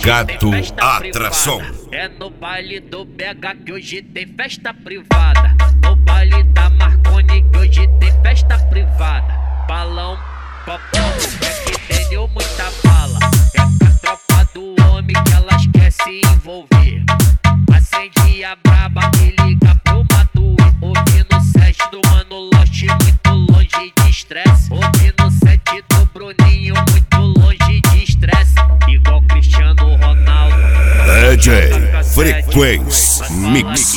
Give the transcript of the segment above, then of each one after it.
Gato Atração. É no baile do BH que hoje tem festa privada. No baile da Marconi que hoje tem festa privada. Balão, popão, é que tem muita bala. É com a tropa do homem que elas quer se envolver. Acende a braba e liga pro Matuê. Ouvindo o set do Mano Lost, muito longe de estresse. Ouvindo o set do Bruninho, muito longe de estresse. Igual Cristiano Ronaldo. DJ Frequência Mix.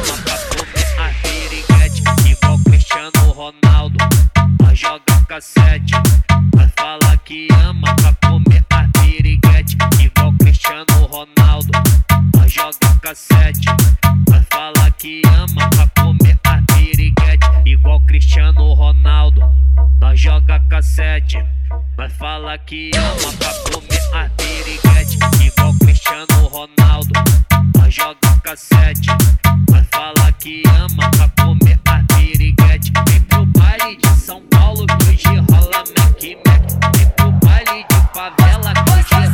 Igual Cristiano Ronaldo. Nós joga cassete. Nós fala que ama pra comer a piriguete. Igual Cristiano Ronaldo. Nós joga cassete. Nós fala que ama pra comer a piriguete. Igual Cristiano Ronaldo. Nós joga cassete. Nós fala que ama pra comer a piriguete. Igual Cristiano Ronaldo. Nós joga cassete. Nós fala que ama pra comer a piriguete. Vem pro baile de São Paulo que hoje rola Mac Mac. Vem pro baile de favela que hoje